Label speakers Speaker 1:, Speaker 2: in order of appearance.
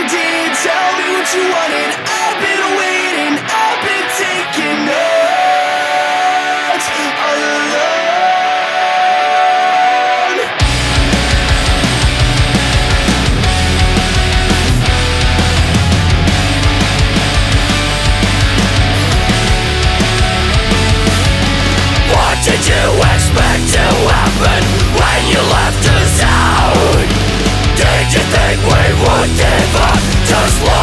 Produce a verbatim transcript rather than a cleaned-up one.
Speaker 1: did. Tell me what you wanted. I've been waiting, I've been taking notes all alone.
Speaker 2: What did you expect to happen when you left us out? Did you think we would give up just like